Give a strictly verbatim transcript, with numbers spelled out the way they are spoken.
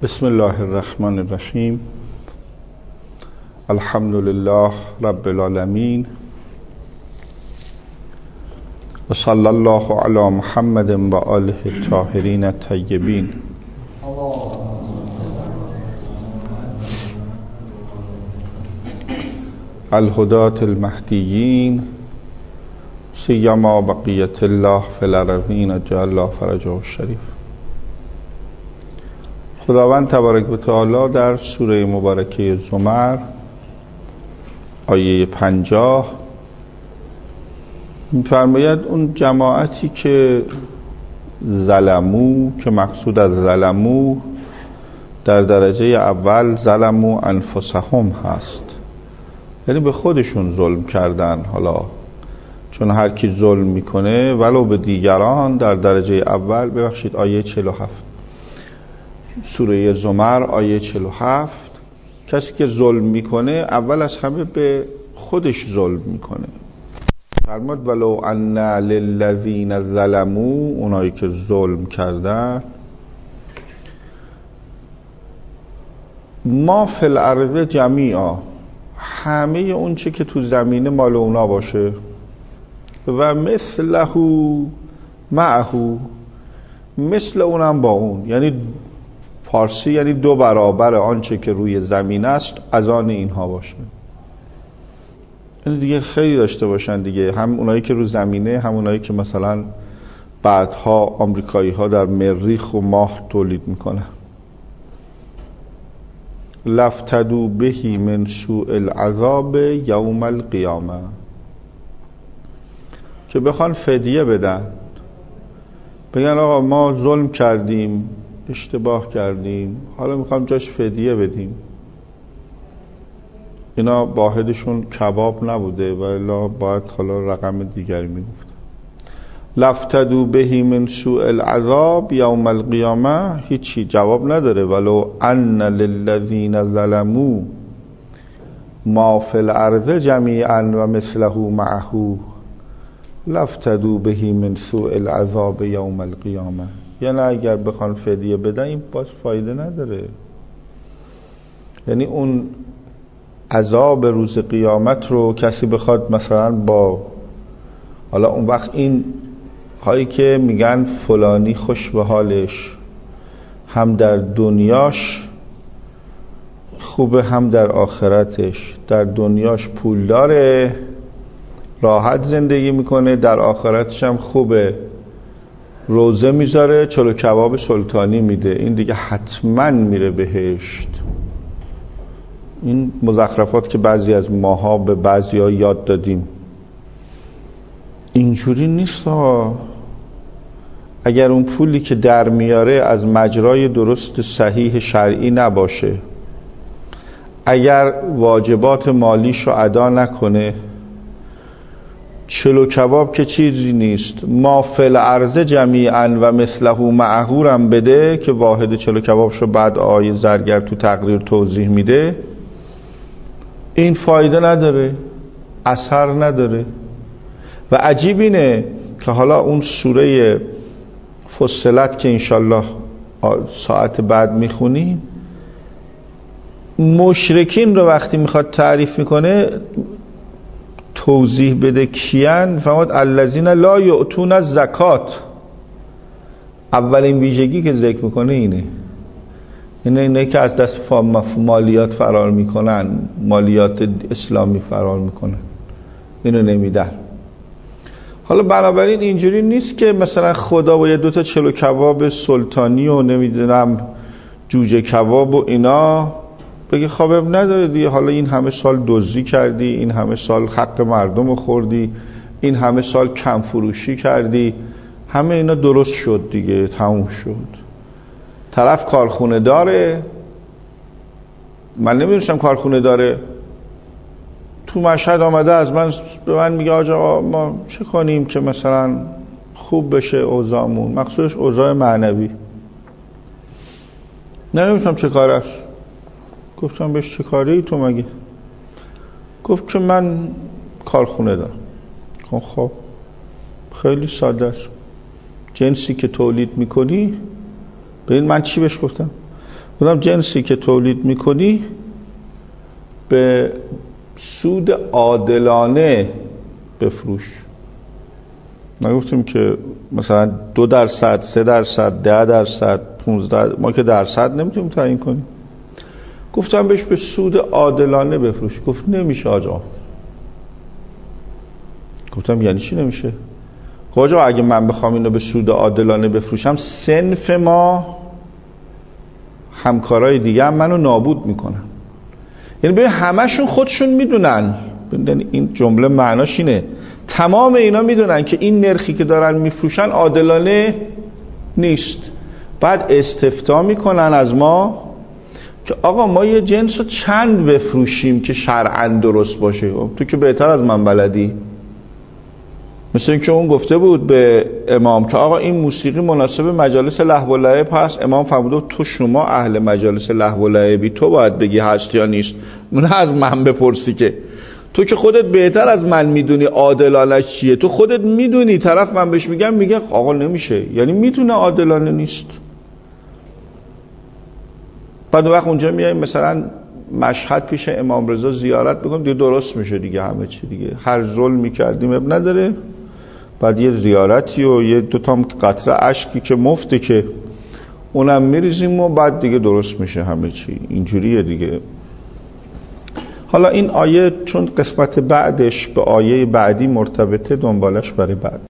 بسم الله الرحمن الرحیم. الحمد لله رب العالمین و صلی الله علی محمد و آله الطاهرین الطیبین. الهداة المهدیین سیما بقیت الله فی الارضین اجل الله فرجه الشریف. خداوند تبارک و تعالی در سوره مبارکه زمر آیه پنجاه می‌فرماید اون جماعتی که ظلمو، که مقصود از ظلمو در درجه اول ظلمو انفسهم هست، یعنی به خودشون ظلم کردن. حالا چون هر کی ظلم میکنه ولو به دیگران، در درجه اول، ببخشید آیه چهل و هفت سوره زمر آیه چهل و هفت، کسی که ظلم میکنه اول از همه به خودش ظلم میکنه. فرمود ولو ان للذین ظلموا، اونایی که ظلم کردن، ما فی الارض جمیعا، همه اون چه که تو زمینه مال اونا باشه، و مثله معه، مثل اونم با اون، یعنی فارسی یعنی دو برابر آنچه که روی زمین است از آن اینها باشه. یعنی دیگه خیلی داشته باشن دیگه، هم اونایی که رو زمینه، هم اونایی که مثلا بعدها آمریکایی ها در مریخ و ماه تولید میکنن. لفتدو بهی من سوء العذاب یوم القیامه، که بخوان فدیه بدن، بگن آقا ما ظلم کردیم، اشتباه کردیم، حالا میخوام جاش فدیه بدیم. اینا واحدشون کباب نبوده و الا باید حالا رقم دیگری میگفت. لفتدو بهی من سوء العذاب یوم القیامه، هیچی جواب نداره. ولو ان للذین ظلموا ما فی الارض جمیعا و مثله معه لفتدو بهی من سوء العذاب یوم القیامه. یعنی اگر بخوان فدیه بدن این باز فایده نداره. یعنی اون عذاب روز قیامت رو کسی بخواد مثلا با، حالا اون وقت این هایی که میگن فلانی خوش به حالش، هم در دنیاش خوبه هم در آخرتش، در دنیاش پول داره، راحت زندگی میکنه، در آخرتش هم خوبه، روزه میذاره، چلو کباب سلطانی میده، این دیگه حتما میره بهشت. این مزخرفات که بعضی از ماها به بعضی ها یاد دادیم اینجوری نیست ها. اگر اون پولی که در میاره از مجرای درست صحیح شرعی نباشه، اگر واجبات مالیشو ادا نکنه، چلو کباب که چیزی نیست، ما فی الارض جمیعا و مثله معه هم بده که واحد چلو کبابشو بعد آیه زرگر تو تقریر توضیح میده، این فایده نداره، اثر نداره. و عجیب اینه که حالا اون سوره فصلت که انشالله ساعت بعد میخونیم، مشرکین رو وقتی میخواد تعریف میکنه، توضیح بده کیان، فرمود الذین لا یؤتون الزکات. اولین ویژگی که ذکر میکنه اینه، اینه اینه که از دست مالیات فرار میکنن، مالیات اسلامی فرار میکنن، اینو نمیدن. حالا بنابراین اینجوری نیست که مثلا خدا با یه دوتا چلو کباب سلطانی و نمیدونم جوجه کباب و اینا بگه خب نداره دیگه، حالا این همه سال دزدی کردی، این همه سال حق مردم رو خوردی، این همه سال کم فروشی کردی، همه اینا درست شد دیگه، تموم شد. طرف کارخونه داره، من نمیدونستم کارخونه داره، تو مشهد آمده از من به من میگه آجا ما چه کنیم که مثلا خوب بشه اوضاعمون، مقصودش اوضاع معنوی. نمیدونستم چه کار است. گفتم بهش چه کاری تو مگه؟ گفت که من کارخونه دارم. خب خیلی ساده است، جنسی که تولید میکنی. ببین من چی بهش گفتم؟ گفتم جنسی که تولید میکنی به سود عادلانه بفروش. نگفتیم که مثلا دو درصد، سه درصد، ده درصد، پونزده، ما که درصد نمیتونیم تعیین کنیم. گفتم بهش به سود عادلانه بفروش. گفت نمیشه آقا. گفتم یعنی چی نمیشه؟ آقا اگه من بخوام اینو به سود عادلانه بفروشم، صنف ما همکارای دیگه هم منو نابود میکنن. یعنی به همشون خودشون میدونن، این جمله معناش اینه، تمام اینا میدونن که این نرخی که دارن میفروشن عادلانه نیست. بعد استفتاء میکنن از ما که آقا ما یه جنس رو چند بفروشیم که شرعاً درست باشه. تو که بهتر از من بلدی. مثل اینکه اون گفته بود به امام که آقا این موسیقی مناسب مجالس لهو و لعب هست. امام فرمود تو شما اهل مجالس لهو و لعبی، تو باید بگی هست یا نیست، نه از من بپرسی که تو که خودت بهتر از من میدونی عادلانه چیه. تو خودت میدونی، طرف من بهش میگم میگه آقا نمیشه، یعنی میتونه عادلانه نیست. بعد وقت اونجا میایم مثلا مشهد پیش امام رضا زیارت بکنیم دیگه درست میشه دیگه، همه چی دیگه هر ظلمی کردیم اب نداره. بعد یه زیارتی و یه دوتا قطره اشکی که مفته که اونم میریزیم و بعد دیگه درست میشه همه چی. اینجوریه دیگه. حالا این آیه چون قسمت بعدش به آیه بعدی مرتبطه، دنبالش برای بعد